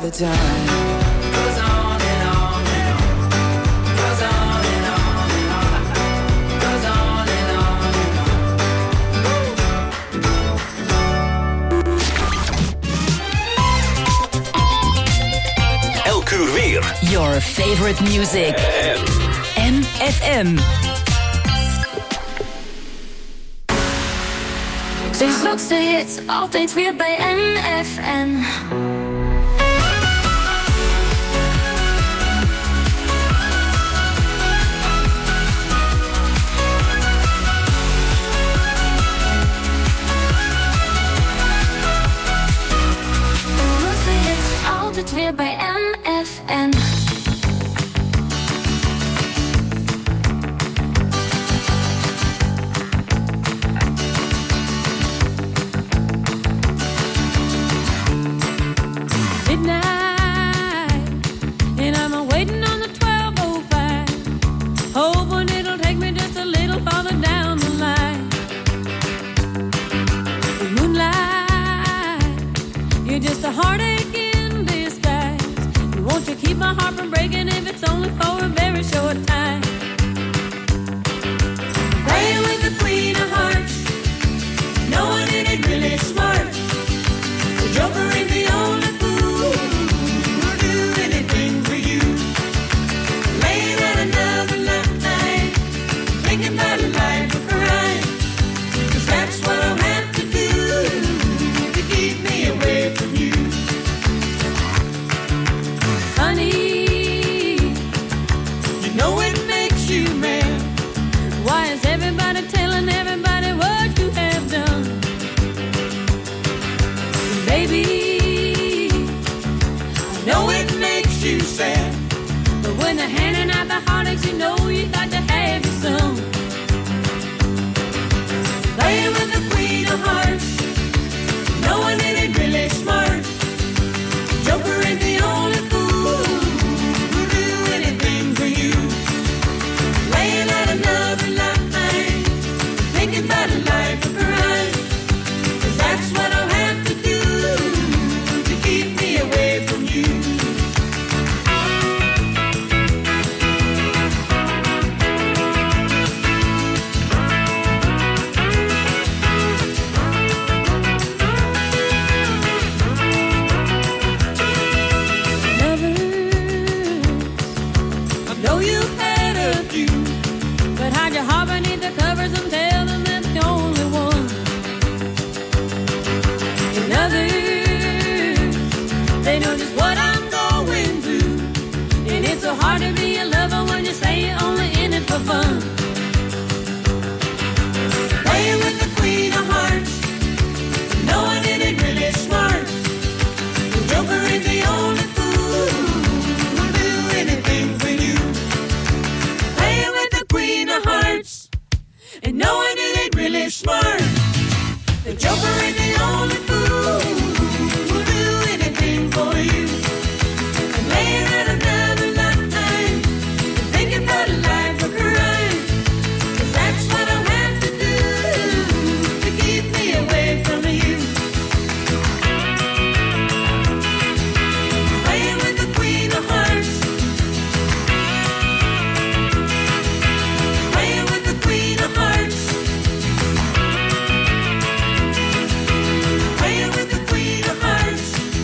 the time goes on and on and on, goes on and on and on, goes on and on and on. Elk uur weer. Your favorite music. MFM. De grootste hits, altijd weer bij MFM. Altijd weer bij MFM. Midnight, and I'm waiting on the 12:05, hoping it'll take me just a little farther down the line. The moonlight, you're just a heartache. Won't you keep my heart from breaking if it's only for a very short time? Playing with the queen of hearts, knowing it ain't really smart. The joker ain't the only fool who'll do anything for you. Laying out another night, thinking about a life of crime. 'Cause that's what I'll have to do to keep me away from you. Know it makes you mad. Why is everybody telling everybody what you have done? Baby, I know it makes you sad. But when they're handing out the heartaches, you know you got to have your some. Playing with the queen of hearts, knowing it ain't really smart. Joker ain't the only fool who'll do anything for you. Laying out another line, thinking about a life of crime. 'Cause that's what I'll have to do to keep me away from you. Hard to be a lover when you say you're only in it for fun. Playing with the queen of hearts, knowing it ain't really smart. The joker ain't the only fool who'll do anything for you. Playing with the queen of hearts, and knowing it ain't really smart. The joker ain't the only fool who'll do anything for you. And laying out another about a life of crime. 'Cause that's what I'll have to do to keep me away from you. Playing with the queen of hearts, playing with the queen of hearts, playing with the queen of hearts.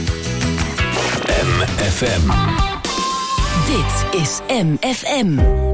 MFM. Dit is MFM.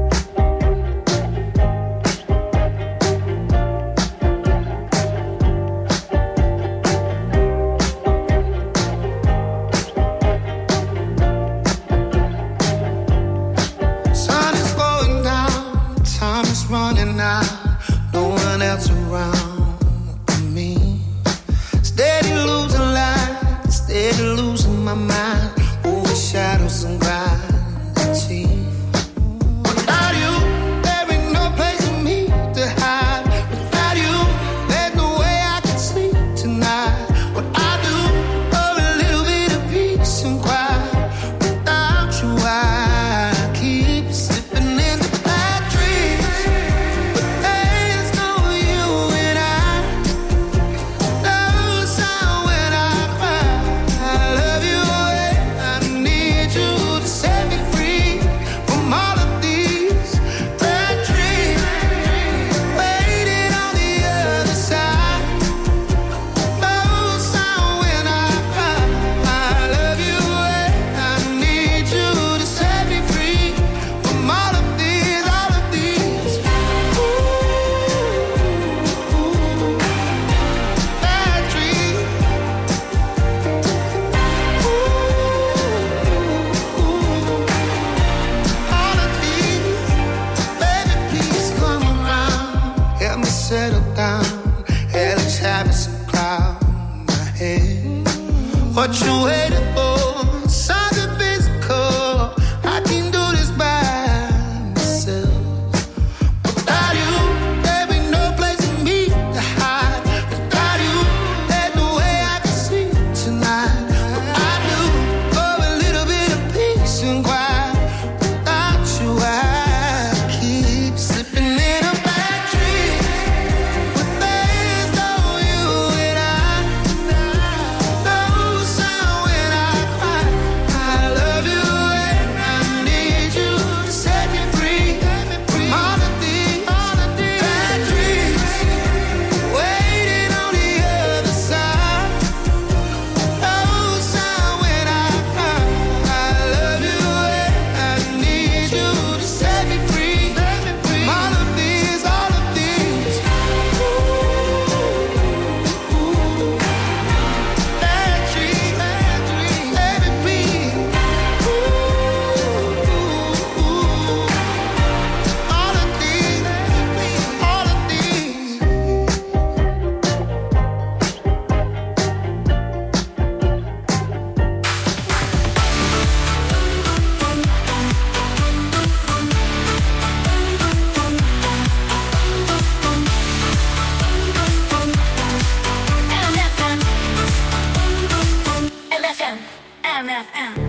Sun is going down, time is running out, no one else around me. Steady losing light, steady losing my mind, over shadows and gravity. Without you, there ain't no place for me to hide. Without you, there's no way I can sleep tonight. What I do for a little bit of peace and quiet. Without you, I keep slipping into bad dreams. But there's no you and I. Love sound when I cry. I love you away. I What you waiting for? Something physical. I can do this by myself. Without you, there be no place for me to hide. Without you, there's no way I can sleep tonight. But I do for a little bit of peace and quiet. Without you, I keep slipping in a bad dream. But there's no you and I. No sound when I cry. I love you and I need you to set me free from all of these bad dreams. Waiting on the other side. No sound when I cry. I love you and I need you to set me free from all of these bad dreams. Let me be. All of these. MFM.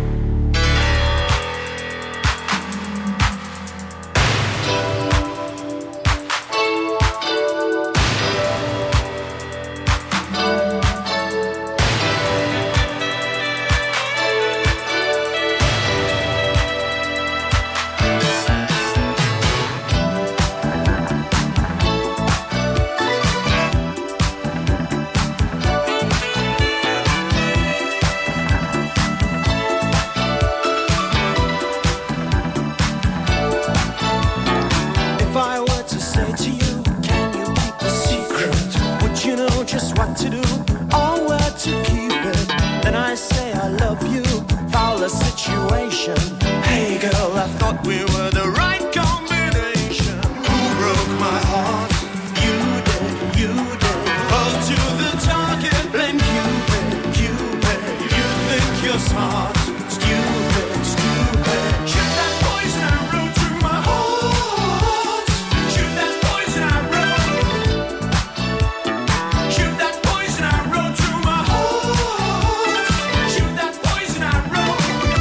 If I were to say to you, can you keep the secret? Would you know just what to do or where to keep it? Then I say I love you, foul a situation. Hey girl, I thought we were the right combination. Who broke my heart? You did, you did. Hold to the target, blame Cupid, Cupid. You think you're smart, stupid, stupid. Shoot that poison arrow through my heart. Shoot that poison arrow. Shoot that poison arrow through my heart. Shoot that poison arrow.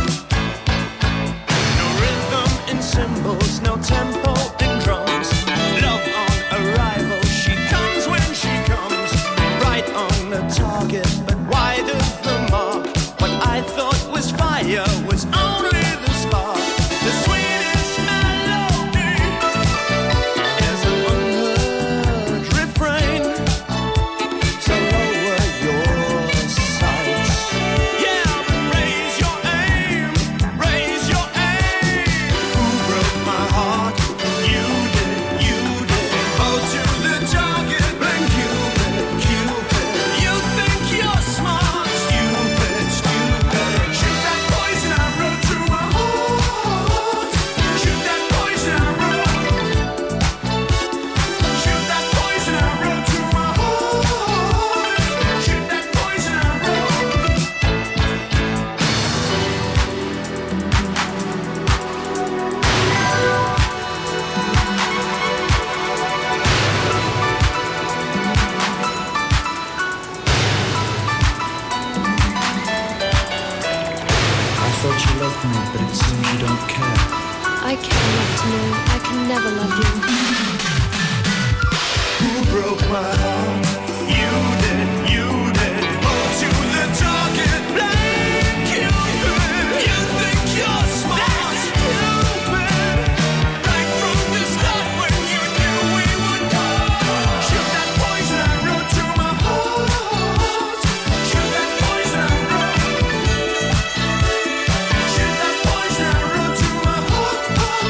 No rhythm in cymbals, no tempo in drums. Love on arrival, she comes when she comes. Right on the target, but wide of the mark. What I thought was fire was only the spark. The sweetest melody is an unheard refrain. So lower your sights. Yeah, but raise your aim. Raise your aim. Who broke my heart? You did, you did. Hold to the target, blame Cupid, Cupid. You think you're smart, stupid, stupid. Shoot that poison arrow through my heart. Shoot that poison arrow. Shoot that poison arrow through my heart. Shoot that poison arrow. I thought you loved me, but it seems you don't care. I care enough to know I can never love you. Who broke my heart? You did, you did. Hold to the target, blame Cupid. You think you're smart, stupid. Right from the start when you knew we would part. Shoot that poison arrow through my heart. Shoot that poison arrow. Shoot that poison arrow through my heart.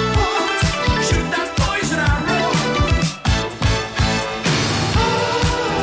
Shoot that poison arrow.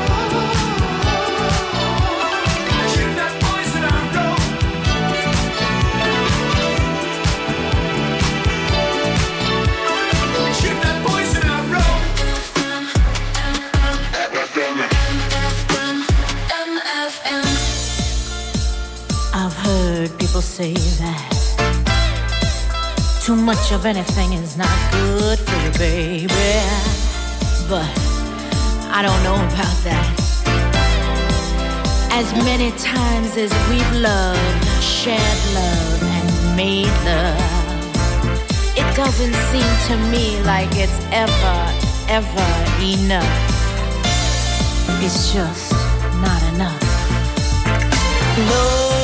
heard people say that too much of anything is not good for you, baby. But I don't know about that. As many times as we've loved, shared love, and made love, it doesn't seem to me like it's ever enough. It's just not enough. Love.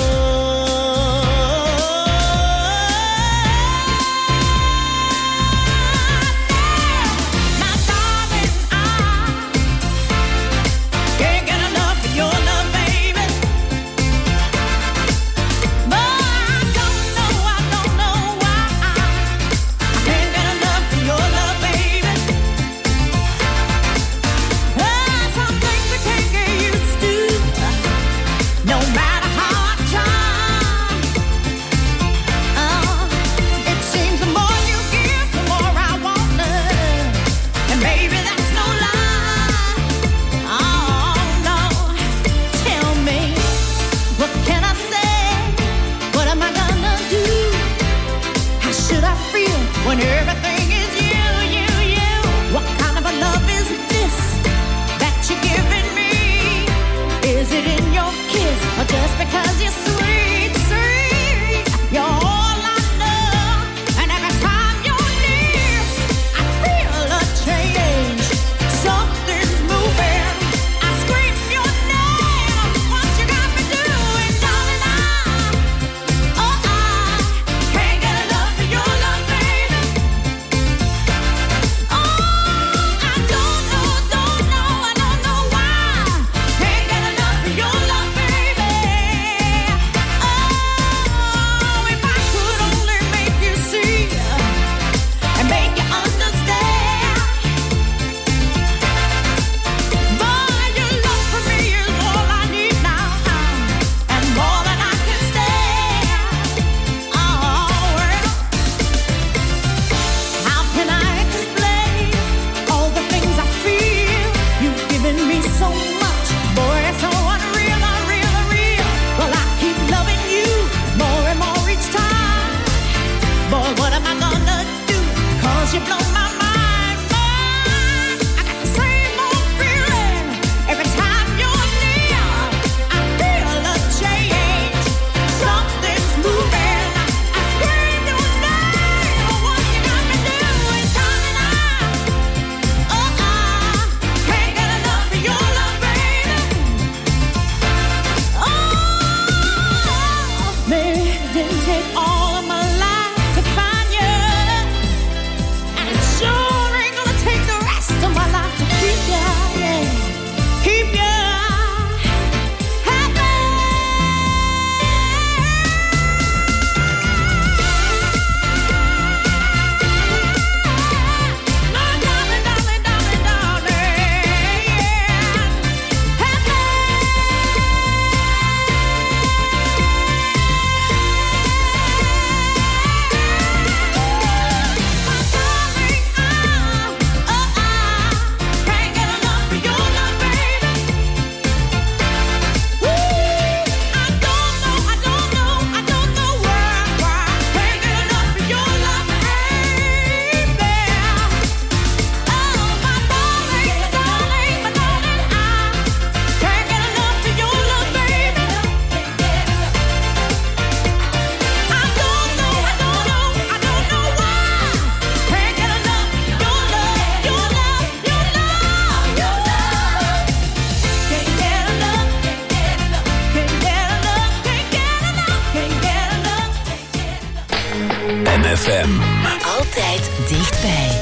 FM. Altijd dichtbij.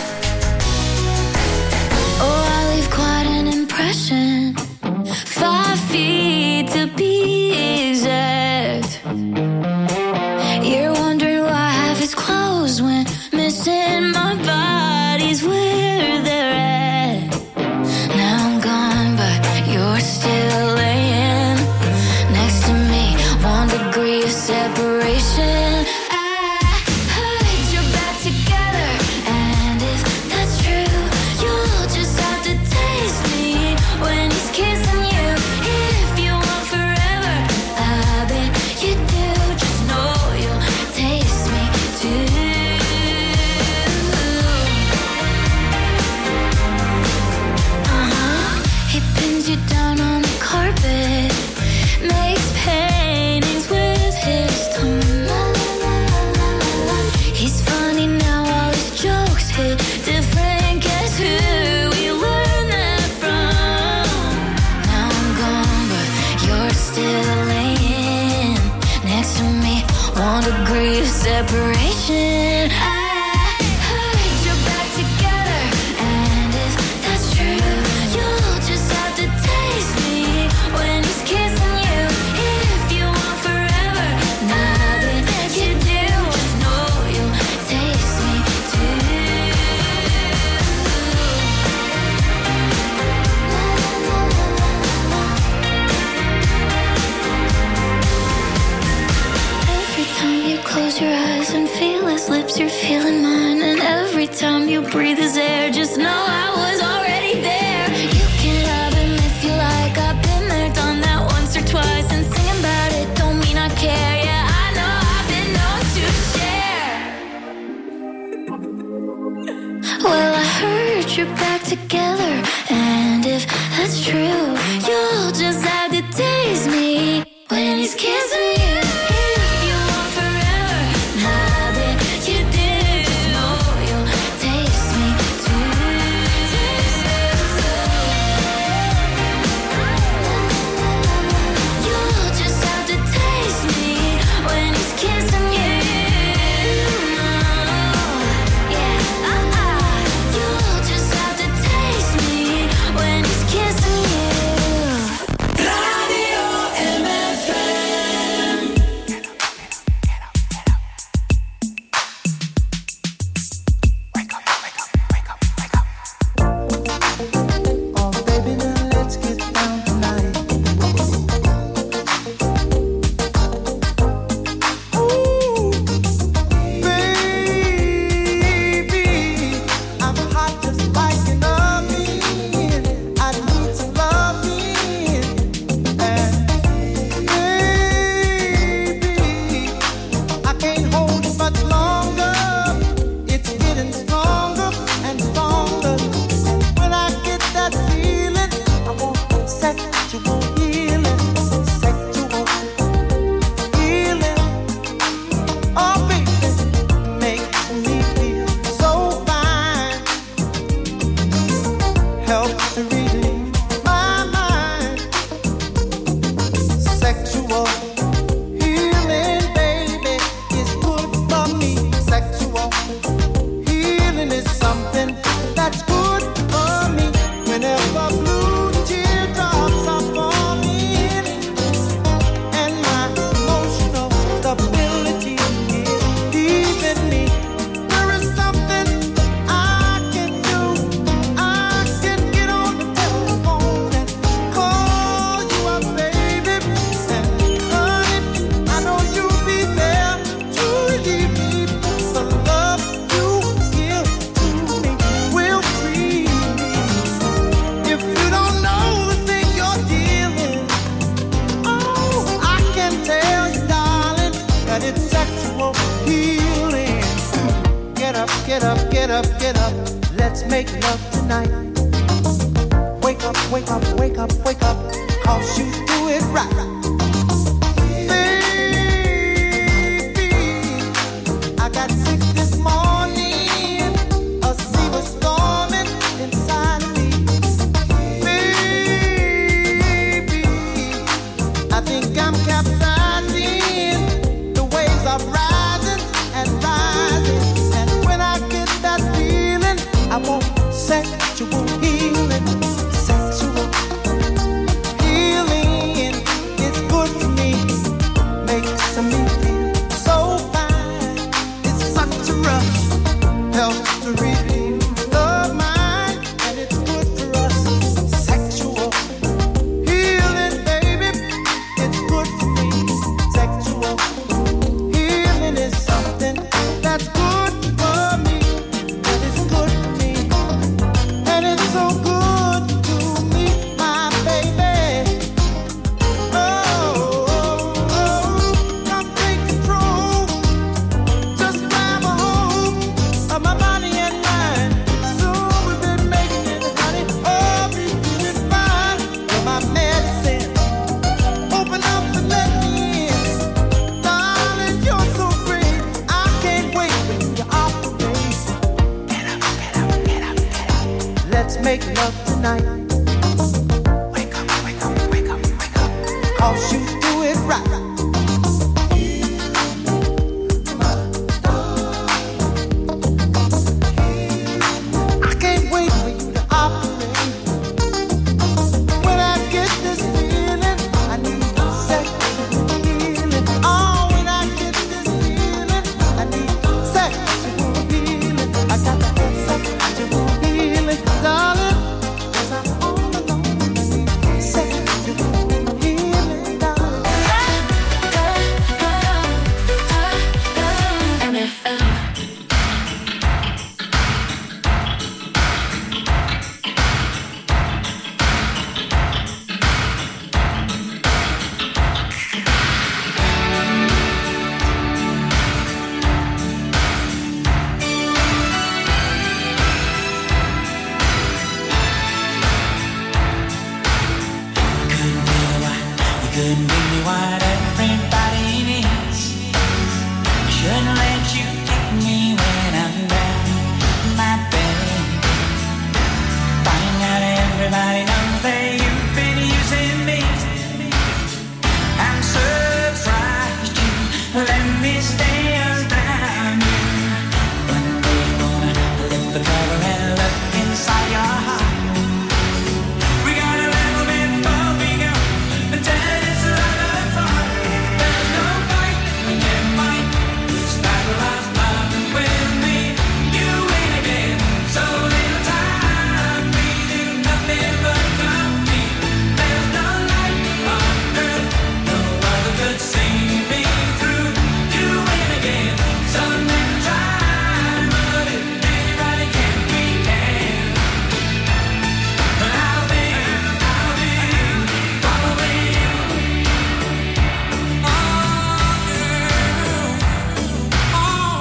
Oh, I leave quite an impression. 5 feet to be exact. You're wondering why half is closed when missing my body's where they're at. Now I'm gone, but you're still laying next to me. 1 degree of separation. When he's kissing you, if you want forever, I bet you worry of separation. I heard you're back together, and if that's true, you'll just have to taste me when he's kissing you. If you want forever, nothing you do, just know you'll taste me too. Every time you close your eyes and feel his lips, you're feeling mine. And every time you breathe his air, just know I was already there. You can love him if you like. I've been there, done that once or twice. And singing about it don't mean I care. Yeah, I know I've been known to share. Well, I heard you're back together, and if that's true, you'll just have to taste me when he's kissing you. If you want forever, nothing you do, just know you'll taste me too. Taste me too. You'll just have to taste me when he's kissing you. Yeah, you'll just have to taste me when he's kissing you. Radio MFM. Oh, baby, now let's get down tonight. Ooh, baby, I'm hot just like an oven. I need some loving. And baby, I can't hold it much longer. It's getting stronger and stronger. When I get that feeling, I want sexual healing, sexual healing. Oh, baby, makes me feel so fine. Helps to relieve my mind. Sexual healing, baby, is good for me. Sexual healing is something that's good for me. Whenever blue teardrops are falling and my emotional stability is leaving me, there is something I can do. I can get on the telephone and call you up, baby. And honey, I know you'll be there to relieve me. The love you give to me will free me. If you don't know the thing you're dealing, oh, I can tell you, darling, that it's sexual healing. Get up, get up, get up, get up. Let's make love tonight. Wake up, wake up, wake up, wake up. 'Cause you do it right. Baby, I got sick this morning. A sea was storming inside of me. Baby, I think I'm capsizing. The waves are rising and rising. And when I get that feeling, I want sexual healing. Sexual healing is good for me. Makes me feel so fine. It's such a rush. Helps to relieve the mind. And it's good for us. Sexual healing, baby. It's good for me. Sexual healing is something that's good for me. That is good for me. And it's so good to me, my baby. Oh, come take control. Just grab a hold of my body and mind. Soon we'll be making it, honey. Oh, be feeling fine. You're my medicine. Open up and let me in. Darling, you're so great. I can't wait when you're operate. Get up, get up, get up, get up. Let's make love tonight. Wake up, wake up, wake up, wake up. 'Cause you do it right. me stares down you. One day I'm gonna lift the cover and look inside your heart. We got a little bit before we go, and then it's another part. There's no fight, we can't fight this battle of love with me. You win again, so little time. We do nothing but compete. There's no life on earth, no other could see me through. You win again, so never try. But if anybody can, we can. And I'll be following you. Oh, girl, oh,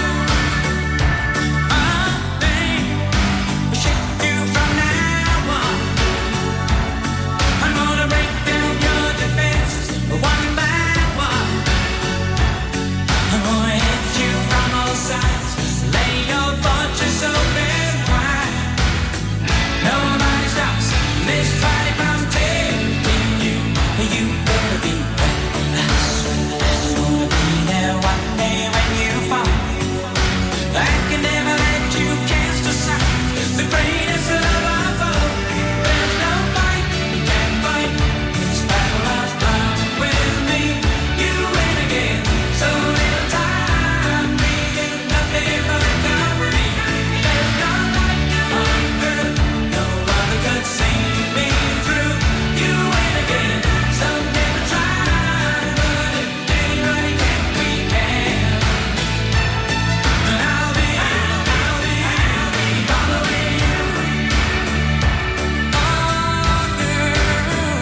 girl. I think we should do from now on. I'm gonna break down your defenses one by one. I'm gonna hit you from all sides, lay your fortress open wide. Nobody stops this body from taking you. You better be ready. I swear I'm gonna be there one day when you fall. I can never let you cast aside the greatest love of all. There's no fight, you can't fight this battle of love with me. You win again, so little time. We do nothing but compete. There's no life on earth, no other could see me through. You win again, so never try. But if anybody can, we can. And I'll be following you. Oh, girl.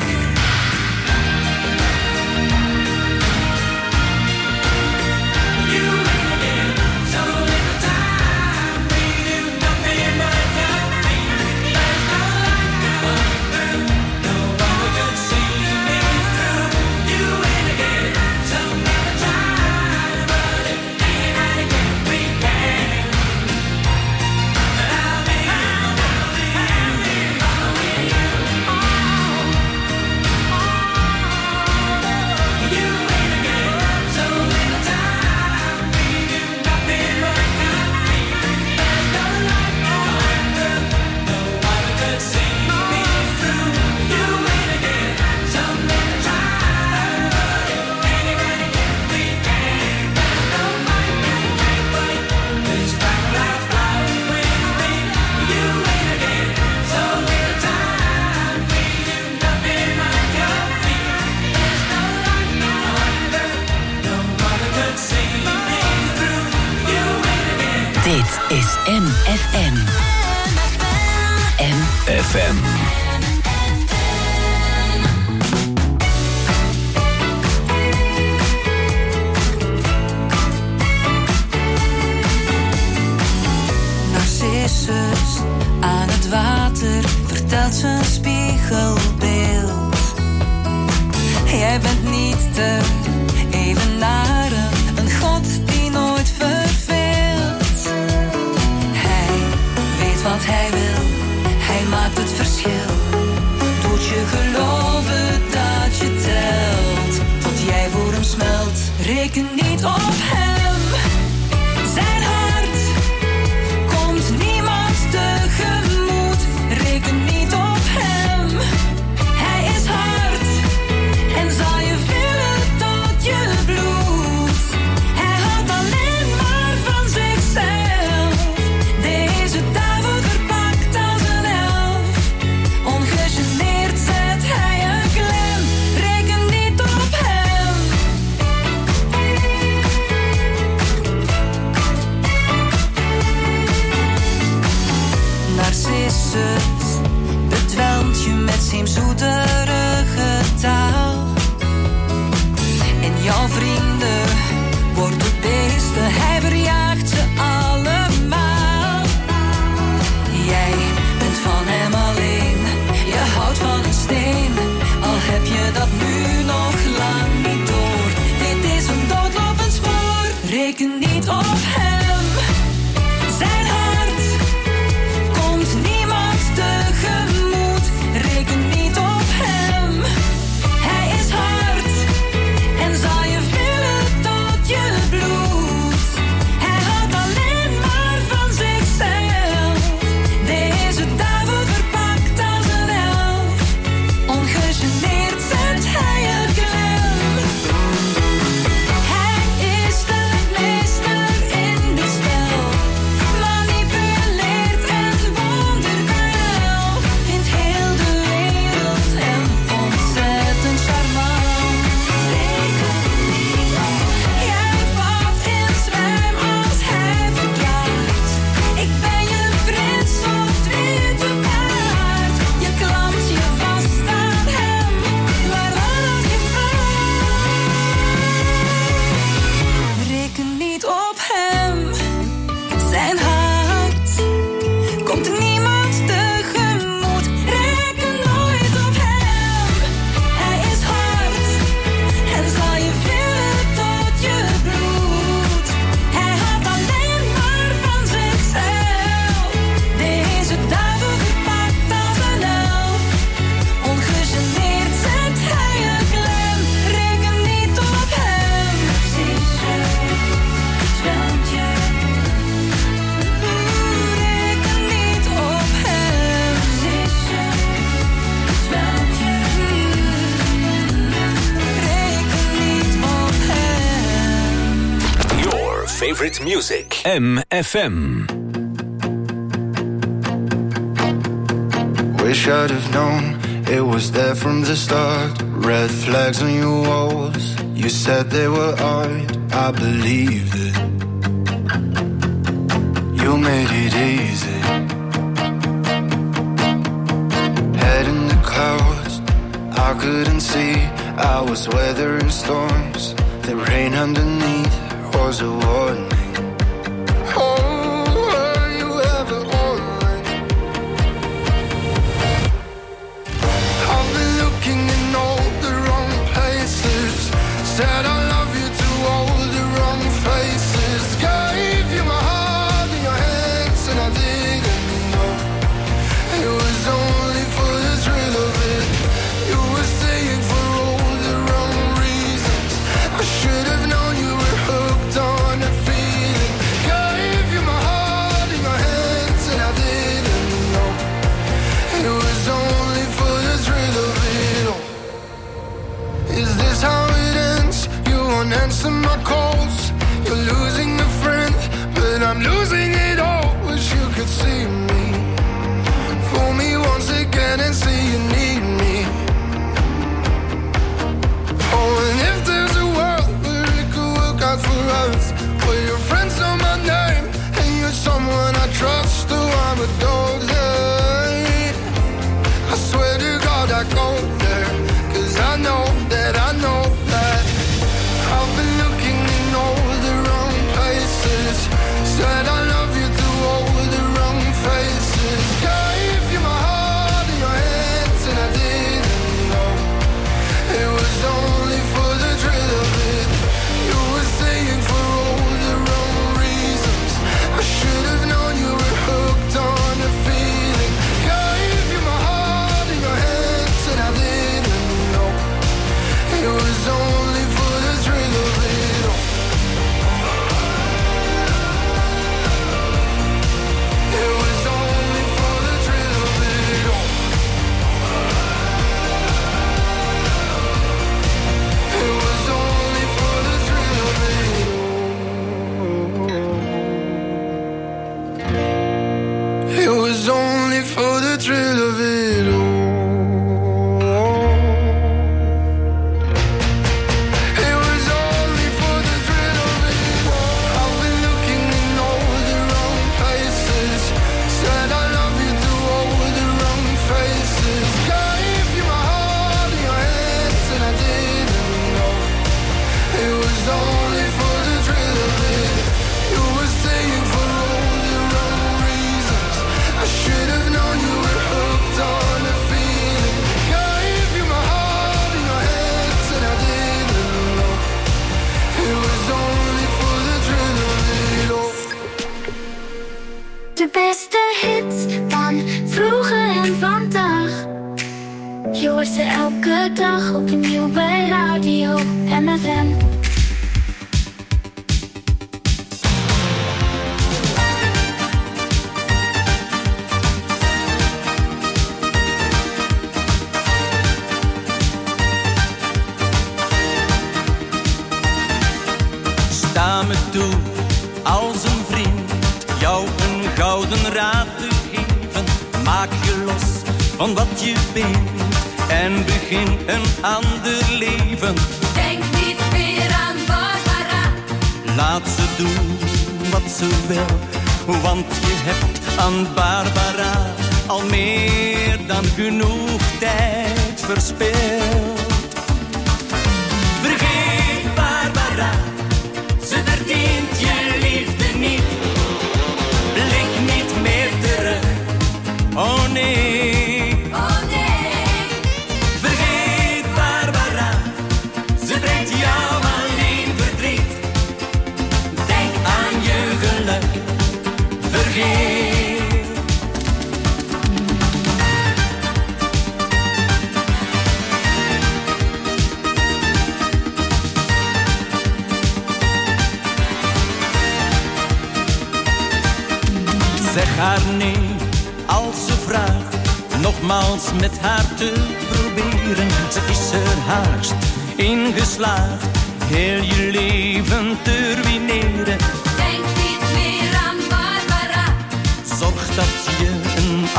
You win again, so little time. We do nothing but compete. There's no life on earth, no other could see me through. You win again, so never try. But if anybody can, we can. And I'll be following you. You win again, so little time. We do nothing but compete. There's no life on earth, no other could see me through. You win again, so never try. But if anybody can, we can. There's no fight, we can't fight this battle of love with me. You win again, so little time. We do nothing but compete. There's no life on earth, no other could see me through. You win again. Dit is MFM. FM. Narcissus aan het water vertelt zijn spiegelbeeld. Jij bent niet te evenaren, een god die nooit verveelt. Hij weet wat hij wil, hij maakt het verschil. Doet je geloven dat je telt, tot jij voor hem smelt. Reken niet op hem, zijn hart komt niemand tegemoet. Reken niet op hem, hij is hard en zal je vullen tot je bloed. Hij houdt alleen maar van zichzelf, deze duivel verpakt als een elf. Ongegeneerd zet hij een klem, reken niet op hem. Narcissus bedwelmt je met zijn zoeterige taal. En jouw vrienden worden beesten, hij verjaagt ze allemaal. Jij bent van hem alleen, je houdt van een steen. Al heb je dat nu nog lang niet door, dit is een doodlopend spoor. Reken niet op hem, zijn hart komt niemand tegemoet. Reken niet op hem, hij is hard en zal je vullen tot je favorite music. MFM. Wish I'd have known it was there from the start. Red flags on your walls. You said they were art. I believed it. You made it easy. Head in the clouds, I couldn't see. I was weathering storms. The rain underneath was a warning. Oh, were you ever online? I've been looking in all the wrong places. Said I love you to all the wrong faces. Gave you my heart in your hands and I didn't know. It was only for the thrill of it. You were staying for all the wrong reasons. I should have known you were hooked on a feeling. Gave you my heart in your hands and I didn't know. It was only for the thrill of it all. Is this how it ends? You won't answer my calls. You're losing a friend, but I'm losing it all. Wish you could see me. Fool me once again and see you need me. Oh, and if there's a world where it could work out for us, where your friends know my name and you're someone I trust, oh, I would go there. I swear to God I go there, 'cause I know that I've been looking in all the wrong places. Said I love you to all the wrong faces. Gave you my heart in your hands and I didn't know. It was only for the thrill of it. You were staying for all the wrong reasons. I should have known you were hooked on a feeling. Gave you my heart in your hands and I didn't know. It was only for the thrill of it all. It was only for the thrill of it all. It was only for the thrill of it all. It was only for the thrill of it all. It was only for the thrill of it all. I've been looking in all the wrong places. Said I love you to all the wrong faces. Gave you my heart in your hands and I didn't know. It was only for the thrill of it. You were staying for all the wrong reasons. I should have known you were hooked on a feeling. Gave you my heart in your hands and I didn't know. It was only for the thrill of it all. De beste hits van vroeger en vandaag. Je hoort ze elke dag opnieuw bij Radio MFM. Sta me toe als een vriend, jou een gouden raad te geven. Maak je los van wat je bent en begin een ander leven. Denk niet meer aan Barbara. Laat ze doen wat ze wil, want je hebt aan Barbara al meer dan genoeg tijd verspild. Vergeet Barbara, ze verdient je liefde niet. Blik niet meer terug, oh nee. Oh nee. Vergeet Barbara, ze brengt jou alleen verdriet. Denk aan je geluk, vergeet. Zeg haar nee als ze vraagt, nogmaals met haar te proberen. Ze is er haast in geslaagd, heel je leven te ruïneren.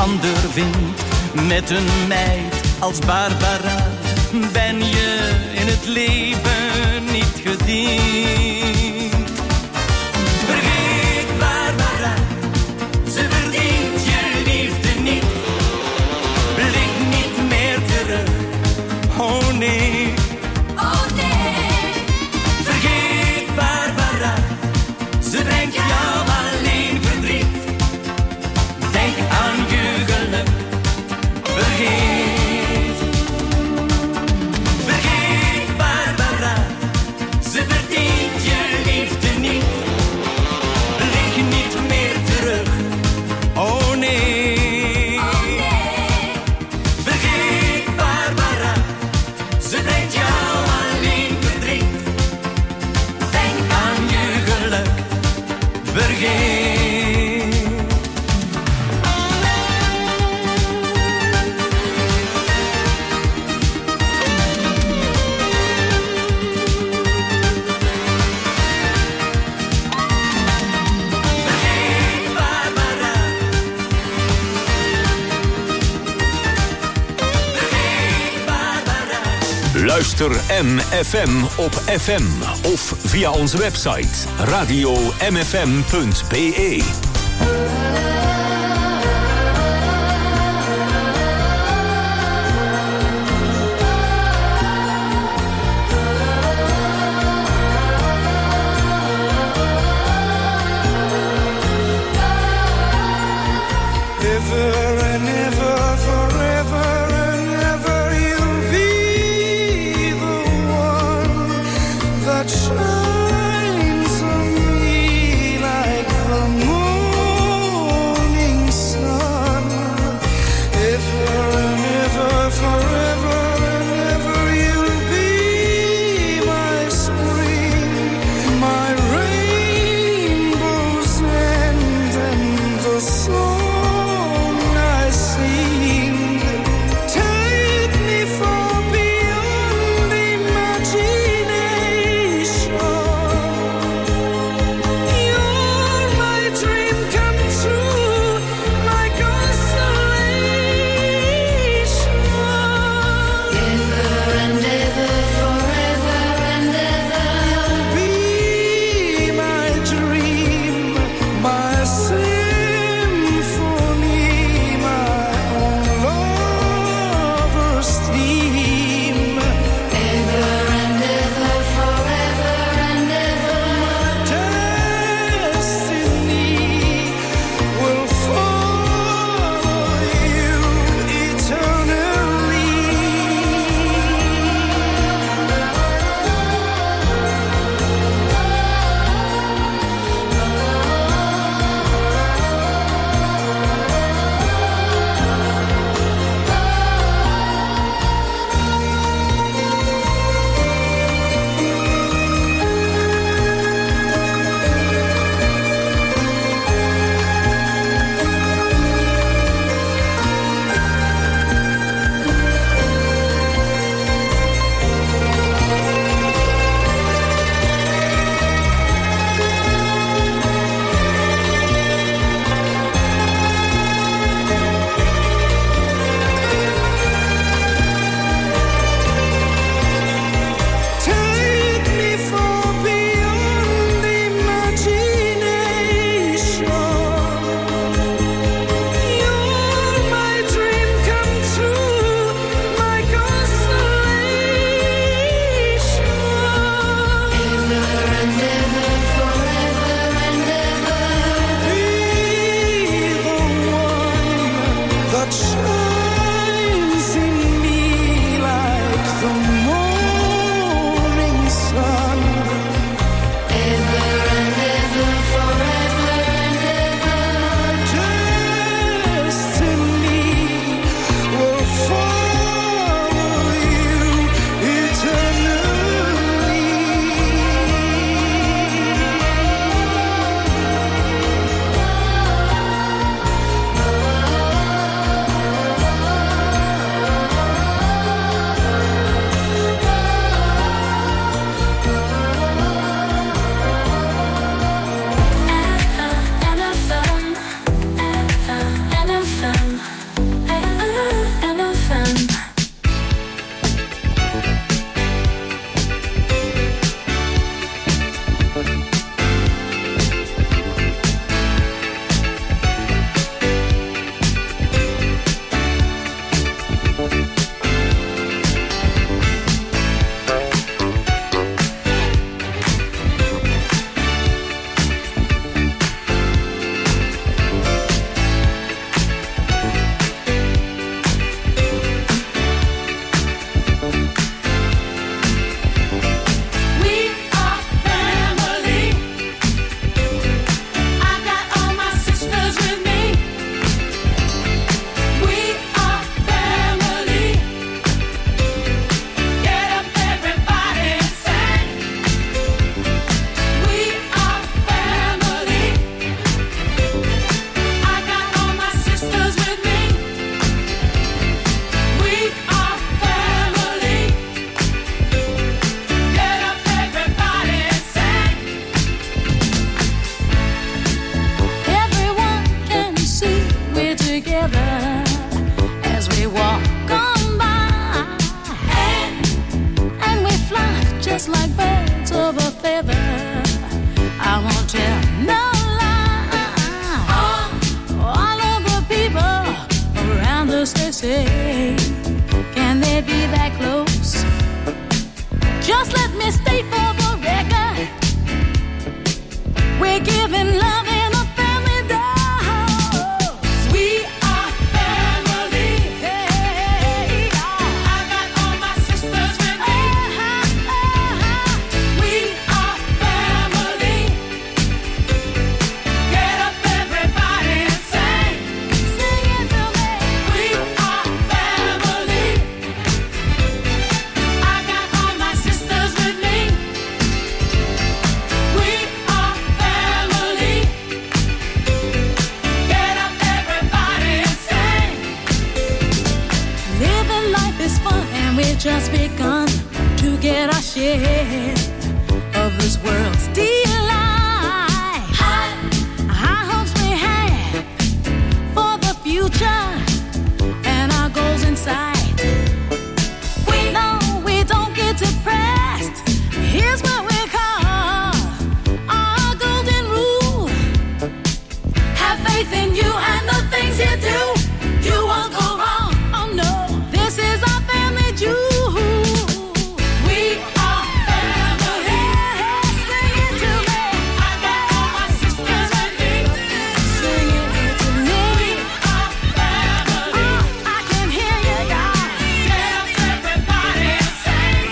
ander vindt. Met een meid als Barbara ben je in het leven niet gediend. Vergeet Barbara, ze verdient je liefde niet. Blik niet meer terug, oh nee. Oh nee. Vergeet Barbara, ze brengt jou alleen verdriet. Denk aan je geluk, vergeet. Vergeet Barbara, ze verdient je liefde niet. Blik niet meer terug, oh nee. Oh nee. Vergeet Barbara, ze brengt jou alleen verdriet. Denk aan je geluk, vergeet. Vergeet Barbara. Vergeet Barbara. Luister MFM op FM of via onze website radio-mfm.be. Ever and ever, forever and ever, you'll be the one that shines on me like the moon. say, can they be that close? Just let me state for the record, we're giving love in a family dose. We are family. Hey, I got all my sisters with me. We are family. Get up everybody and sing. Sing it to me. We are family. I got all my sisters with me. We are family. Get up everybody and sing. Living life is fun and we've just begun to get our share of this world's delight. High hopes we have for the future and our goals in sight. We know we don't get depressed. Here's what we call our golden rule. Have faith in you and the things you do. You won't go wrong. Oh no, this is our family jewel. We are family. Sing it to me. I got all my sisters with me. Sing it to me. We are family. I can hear you guys. Get up everybody and sing.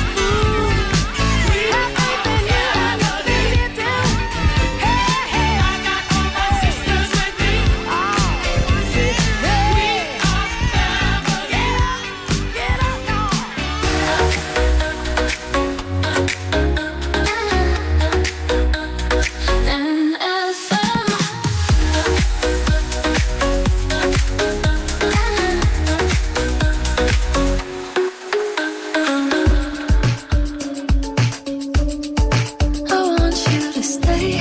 We have faith in you and the things you do. Hey, hey, I got all my sisters with me. We are family. Get up, y'all. I want you to stay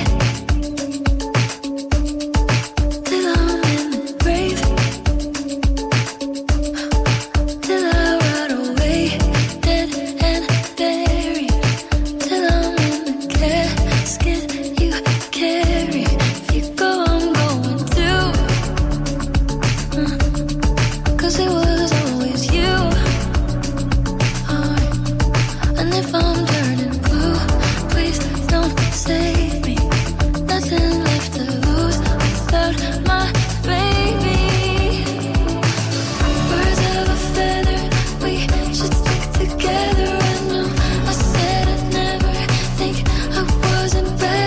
till I'm in the grave, till I rot away, dead and buried, till I'm in the casket you carry. If you go, I'm going too, 'cause it was always you. And if I'm turning blue, please don't save me. Nothing left to lose without my baby. Birds of a feather, we should stick together. I know I said I'd never think I wasn't better.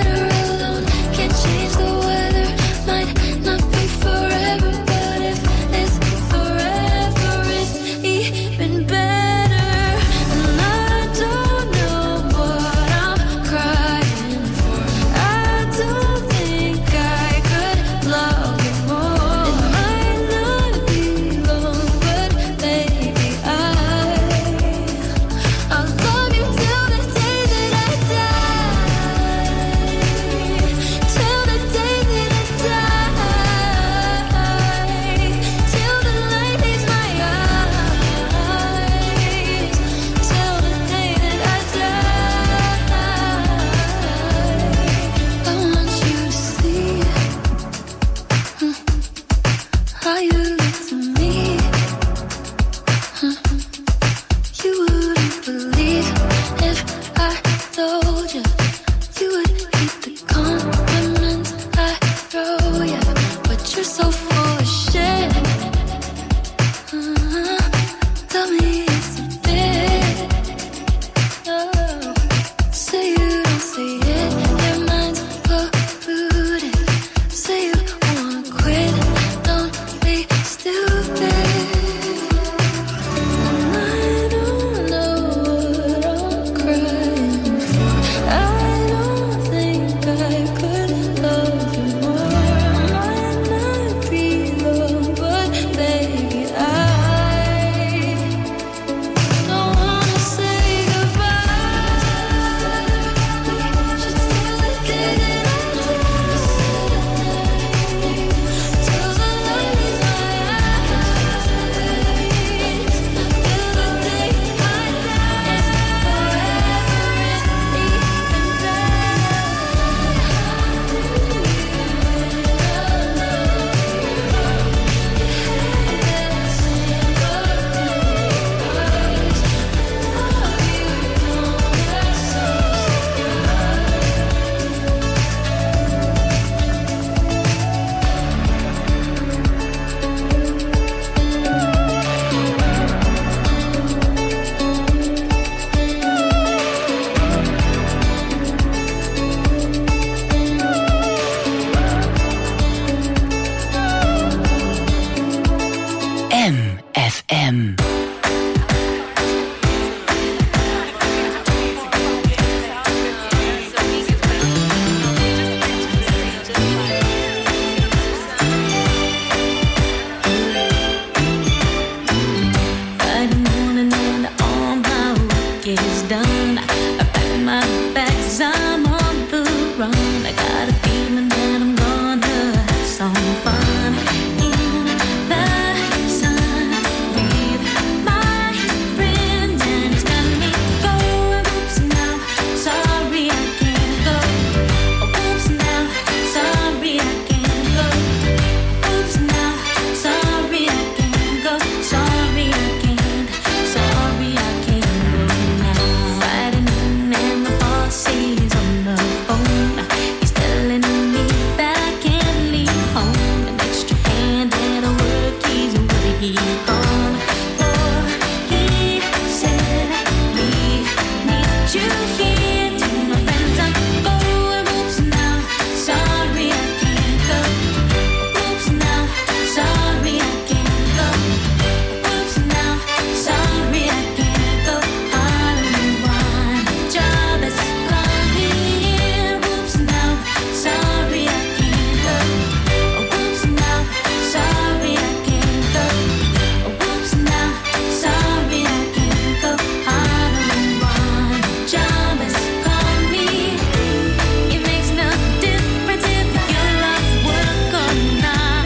run. I got a feeling that I'm gonna have some fun in the sun with my friends, and it's got me going. Oops, now, sorry I can't go. Oops, now, sorry I can't go. Oops, now, sorry I can't go. Sorry I can't. Sorry I can't go now. Friday noon and the boss is on the phone. He's telling me that I can't leave home. An extra hand at work is what he gone for. He said we need you here. To my friends I'm going. Oops, now, sorry I can't go. Oops, now, sorry I can't go. Oops, now, sorry I can't go. I don't want a job that's coming in. Oops, now, sorry I can't go. Oops, now, sorry I can't go. Oops, now, sorry I can't go. I don't want a job that's coming. It makes no difference if you love work or not.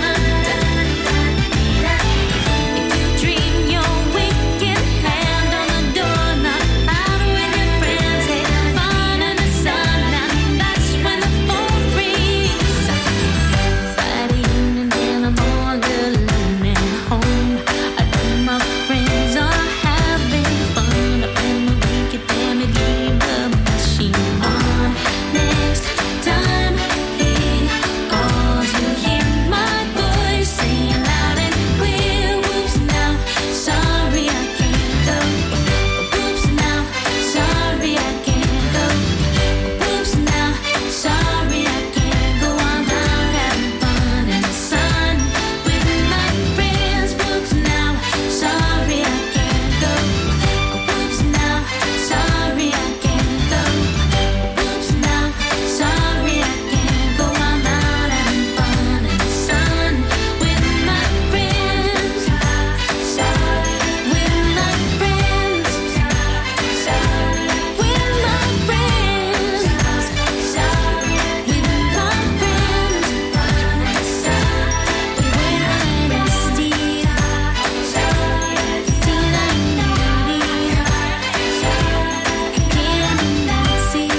If you dream your weekend hand on the door, not out with your friends, have fun in the sun. Now that's when the phone rings. Friday evening and I'm all alone at home. I know my friends are having fun. Up in the weekend, damn it, leave the machine on. Next time he calls, you hear my voice saying loud and clear. Whoops, now, sorry I can't go. Whoops, now, sorry I can't go. Whoops, now, sorry I can't go. I'm out having fun in the sun with my friends. Whoops, now, sorry I can't go. Whoops, now, sorry I can't go. Whoops, now, sorry I can't go. I'm out having fun in the sun with my friends. Sorry, with my friends. Sorry, with my friends. Sorry, with my friends. When I'm rusty, Tina and Judy, Ken and Nancy,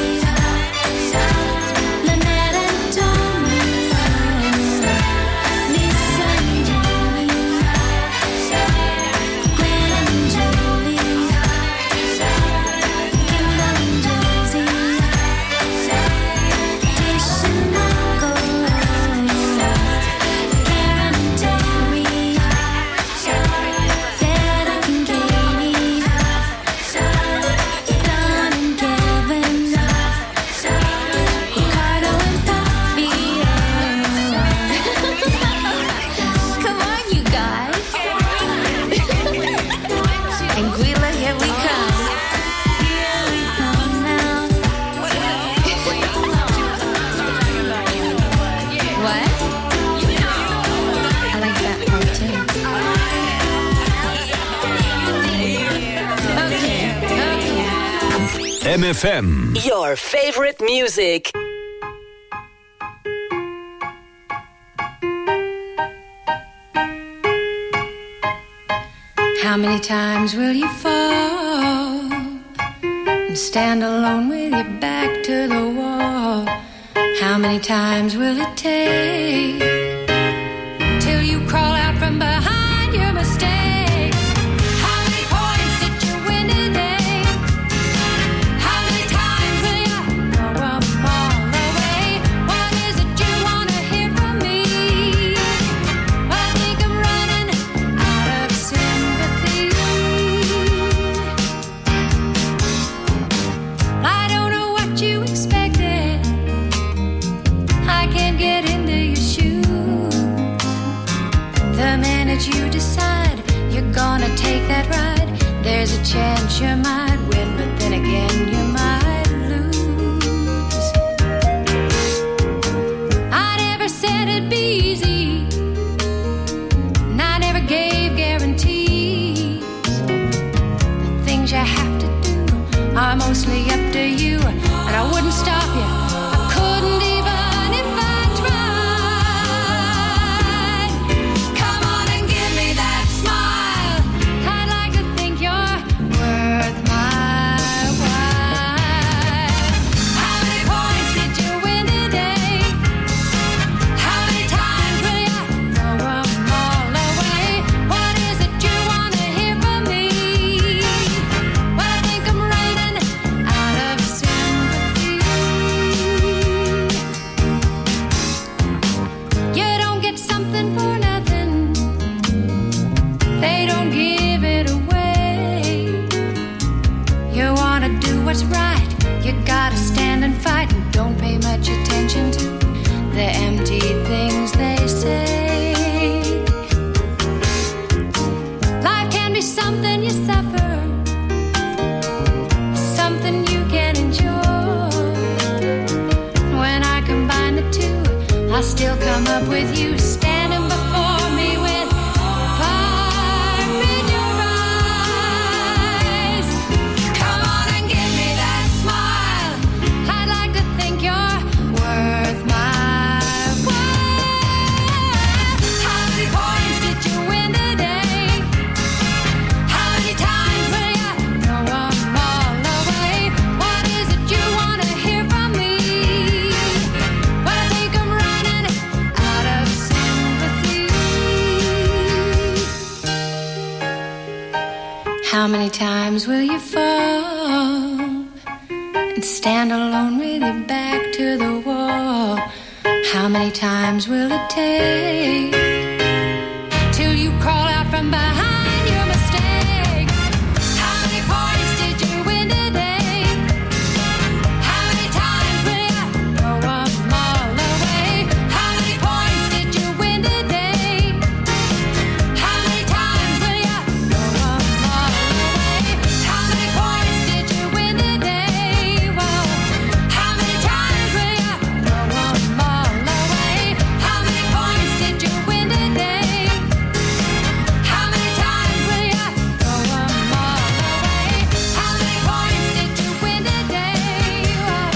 Lynette and Tommy, Lisa and Jamie, Gwen and Julie, Kendall and Josie, Tish and Michael, Karen and Terry, Derek and Katie, Don and Kevin, Ricardo and Puffy. Come on, you guys. Anguilla, here we come. Here we come now. What? I like that part too. Okay. MFM. Your favorite music. How many times will you fall and stand alone with your back to the wall? How many times will it take till you crawl out from behind your mistake? How many points did you win today? How many times will you throw 'em all away? What is it you want to hear from me? I think I'm running out of sympathy. I don't know what you expected. I can't get into your shoes. The minute you decide you're gonna take that ride, there's a chance you might win, but then again you might lose. I never said it'd be easy, and I never gave guarantees. The things you have to do are mostly up to you, and I wouldn't stop you, I couldn't I still come up with you standing before me with fire in your eyes. Come on and give me that smile. I'd like to think you're worth my while. How many points did you win today? How many times will you throw 'em all away? What is it you want to hear from me? But I think I'm running out of sympathy. How many times will you fall and stand alone with your back to the wall? How many times will it take till you crawl out from behind your mistake? How many points did you win today? How many times will you throw 'em all away? How many points did you win today? How many times will you throw 'em all away? How many points did you win today? Whoa. How many times will you throw 'em all away? How many points did you win today? How many times will you throw 'em all away? How many points did you win today? Whoa.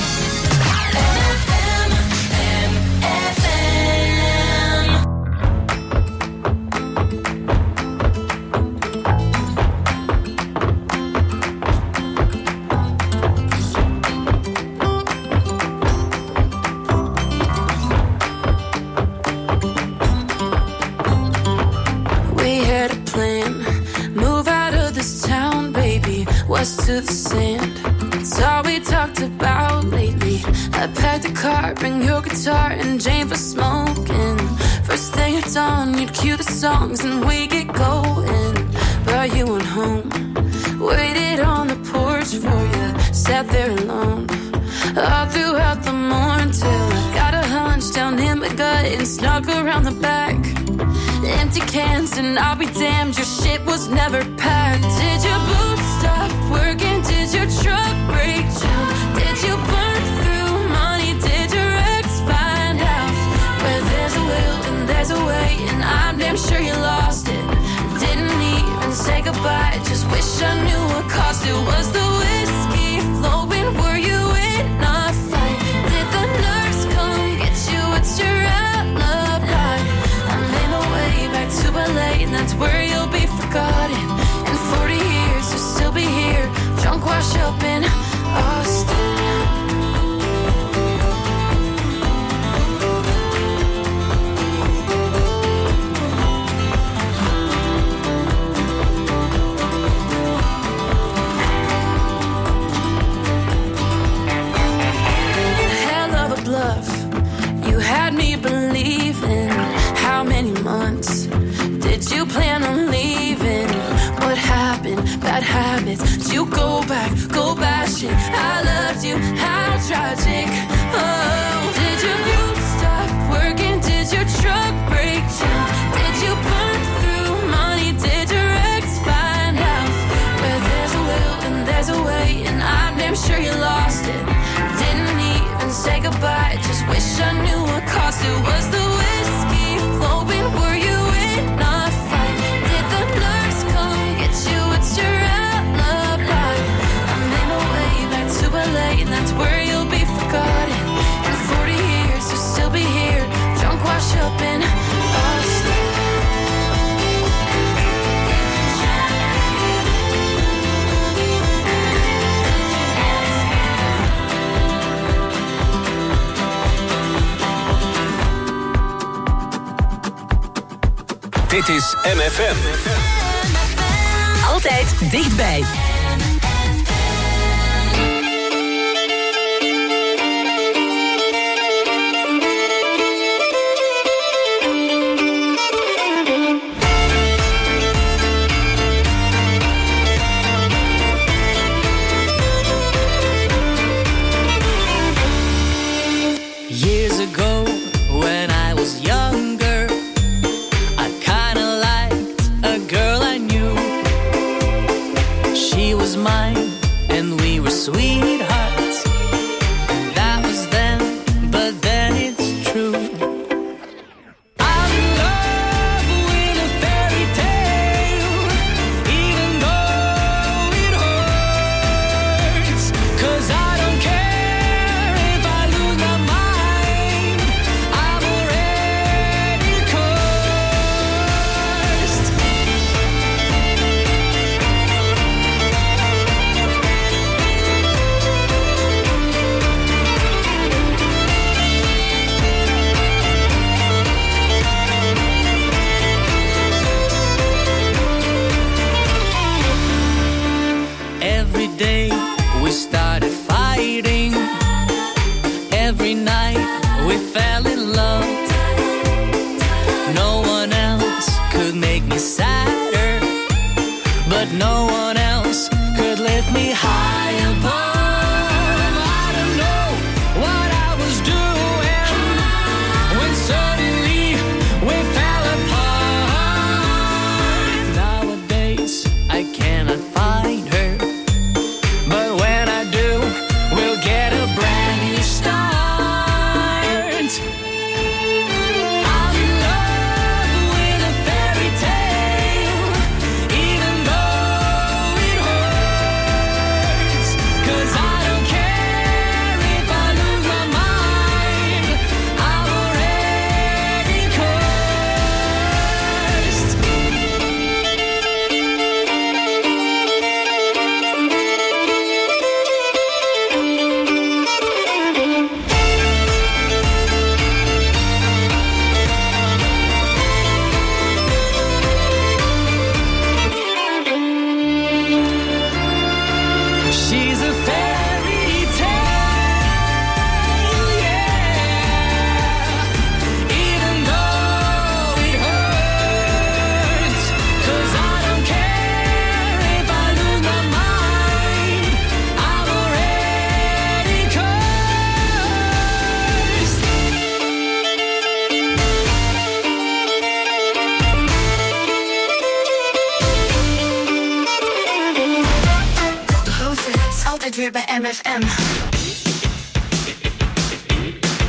We had a plan, move out of this town, baby, west to the sand. It's all we talked about lately. I packed the car, bring your guitar and Jane for smoking. First thing at dawn, you'd cue the songs and we get going. But you went home, waited on the porch for you, sat there alone all throughout the morning till I got a hunch down in my gut and snuck around the back. Empty cans and I'll be damned, your shit was never packed. Did your boots stop working? Did your truck break down? Did you burn through money? Did your ex find out? Where there's a will and there's a way, and I'm damn sure you lost it. Didn't even say goodbye, just wish I knew what cost it. Was the whiskey flowing? Were you in a fight? Did the nurse come get you? What's your alibi? I made my way back to LA, and that's where you'll be forgotten. In 40 years, you'll still be here, drunk, wash up in Austin. Hell of a bluff, you had me believing. How many months did you plan on leaving? What happened? Bad habits. Did you go bashing? I loved you, how tragic. Oh, did your boots stop working? Did your truck break down? Did you burn through money? Did your ex find out? Where there's a will and there's a way, and I'm damn sure you lost it. Didn't even say goodbye, just wish I knew what cost it. Was the whiskey flowing? Were you in a fight? Did the nurse come get you? What's your alibi? I made my way back to LA, and that's where you'll be forgotten. In 40 years, you'll still be here, drunk, wash up in Austin. Dit is MFM. Altijd dichtbij. Years ago, when I was younger, I kinda liked a girl I knew. She every night we fell in love. No one else could make me sadder, but no one else could lift me high above. I don't know what I was doing when suddenly we fell apart. Nowadays I cannot find her, but when I do, we'll get a brand new start. I'm in love with a fairy tale, even though it hurts, 'cause I don't care if I lose my mind, I'm already cursed. She's a fairy tale, yeah, even though it hurts, 'cause I don't care if I lose my mind, I'm already cursed. Altijd weer bij MFM.